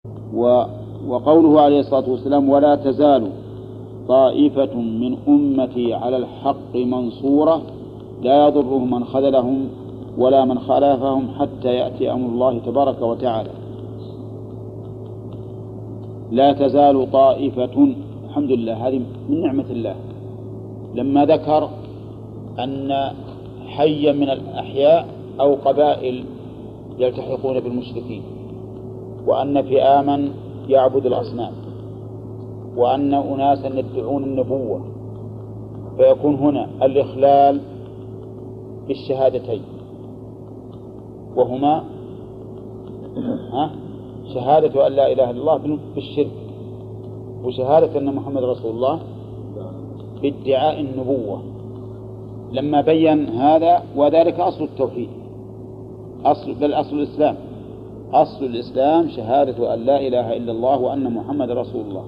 وقوله عليه الصلاة والسلام ولا تزال طائفة من أمتي على الحق منصورة لا يضرهم من خذلهم ولا من خالفهم حتى يأتي أمر الله تبارك وتعالى. لا تزال طائفة، الحمد لله، هذه من نعمة الله. لما ذكر أن حيا من الأحياء أو قبائل يلتحقون بالمشركين، وأن فئاما يعبد الأصنام، وأن أناسا يدعون النبوة، فيكون هنا الإخلال بالشهادتين، وهما شهادة أن لا إله إلا الله بالشرك، وشهادة أن محمد رسول الله بادعاء النبوة. لما بين هذا، وذلك أصل التوحيد، بل أصل الإسلام، أصل الإسلام شهادة أن لا إله إلا الله وأن محمد رسول الله.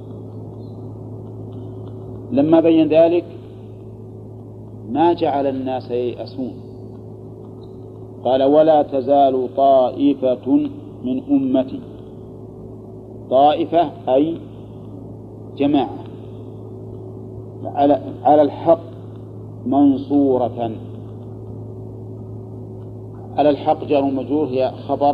لما بين ذلك ما جعل الناس ييأسون، قال ولا تزال طائفة من أمتي. طائفة أي جماعة على الحق منصورة. على الحق جار ومجرور هي خبر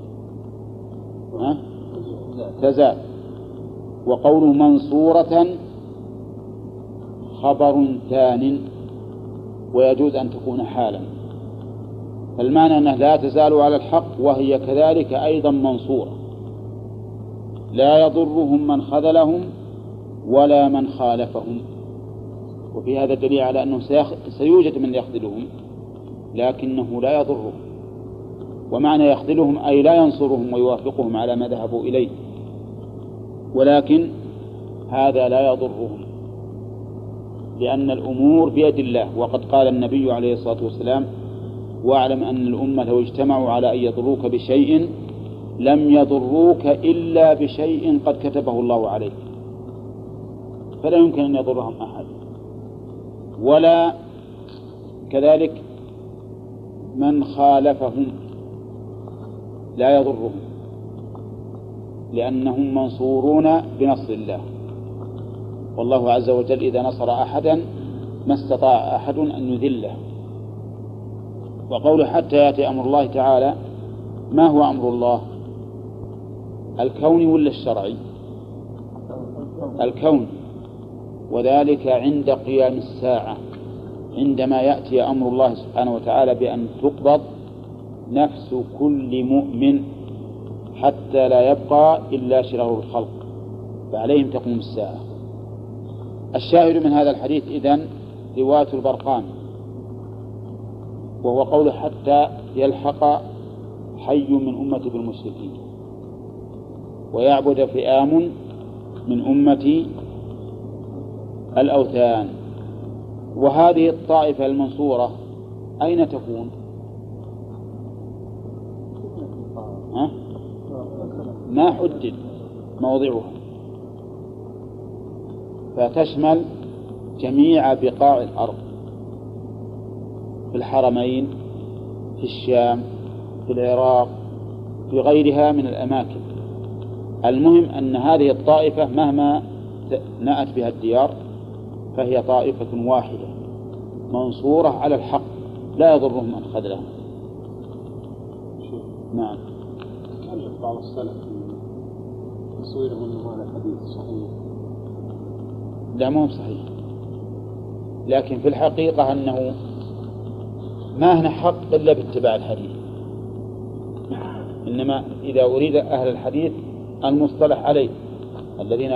تزال، وقوله منصورة خبر ثان، ويجوز أن تكون حالا. فالمعنى أنه لا تزال على الحق وهي كذلك أيضا منصورة، لا يضرهم من خذلهم ولا من خالفهم. وفي هذا دليل على أنه سيوجد من يخذلهم لكنه لا يضرهم، ومعنى يخذلهم أي لا ينصرهم ويوافقهم على ما ذهبوا إليه، ولكن هذا لا يضرهم لأن الأمور بيد الله. وقد قال النبي عليه الصلاة والسلام واعلم أن الأمة لو اجتمعوا على أن يضروك بشيء لم يضروك إلا بشيء قد كتبه الله عليك، فلا يمكن أن يضرهم أحد. ولا كذلك من خالفهم لا يضرهم لأنهم منصورون بنصر الله، والله عز وجل إذا نصر أحدا ما استطاع أحد أن يذله. وقوله حتى يأتي أمر الله تعالى، ما هو أمر الله؟ الكون ولا الشرعي؟ الكون، وذلك عند قيام الساعة، عندما يأتي أمر الله سبحانه وتعالى بأن تقبض نفس كل مؤمن حتى لا يبقى إلا شرار الخلق، فعليهم تقوم الساعة. الشاهد من هذا الحديث إذن رواية البرقاني، وهو قول حتى يلحق حي من أمتي بالمشركين ويعبد فئام من أمتي الأوثان. وهذه الطائفة المنصورة أين تكون؟ ما حدد موضعها، فتشمل جميع بقاع الأرض، في الحرمين، في الشام، في العراق، في غيرها من الأماكن. المهم أن هذه الطائفة مهما نأت بها الديار فهي طائفة واحدة منصورة على الحق لا يضرهم من خذلهم. نعم. هل بعض السلف تصويرهم أنه هذا الحديث صحيح؟ لا، مو صحيح، لكن في الحقيقة أنه ما هنا حق إلا باتباع الحديث، إنما إذا أريد أهل الحديث المصطلح عليه الذين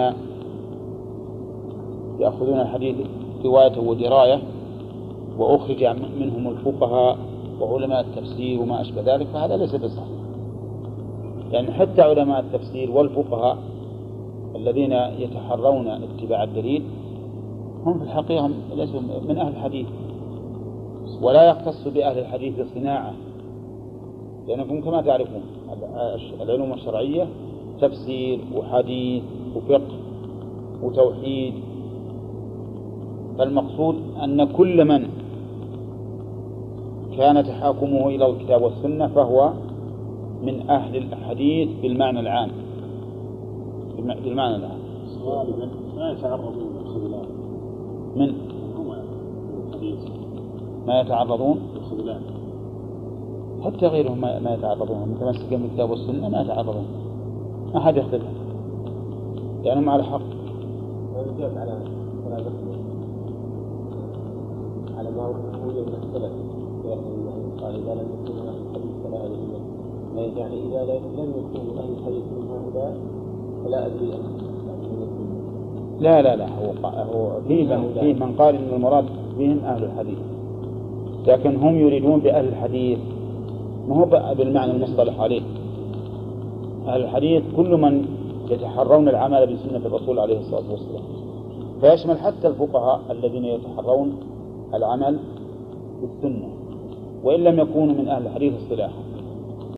يأخذون الحديث رواية ودراية، وأخرج منهم الفقهاء وعلماء التفسير وما أشبه ذلك، فهذا ليس بصحيح. يعني حتى علماء التفسير والفقهاء الذين يتحرون اتباع الدليل هم في الحقيقة ليسوا من أهل الحديث، ولا يختص بأهل الحديث صناعة، لأنكم كما تعرفون العلوم الشرعية تفسير وحديث وفقه وتوحيد. فالمقصود أن كل من كان تحاكمه إلى الكتاب والسنة فهو من أهل الحديث بالمعنى العام، بالمعنى لها. غالبا ما يتعرضون للخذلان من الحديث، ما يتعرضون الخذلان حتى غيرهم ما يتعرضون، متمسكين بالكتاب والسنة ما يتعرضون، ما حد يخذلهم لأنهم على حق. وجاءت على ما وجد من السلف قال إذا لم يكونوا أهل الحديث فلا أدري، يعني إذا لم يكونوا أهل الحديث من هؤلاء فلا أدري لا هو في من قال إن المراد بهم أهل الحديث، لكن هم يريدون بأهل الحديث ما هو بالمعنى المصطلح عليه. أهل الحديث كل من يتحرون العمل بسنة الرسول عليه الصلاة والسلام، فيشمل حتى الفقهاء الذين يتحرون العمل بالسنة وإن لم يكونوا من أهل الحديث اصطلاحا.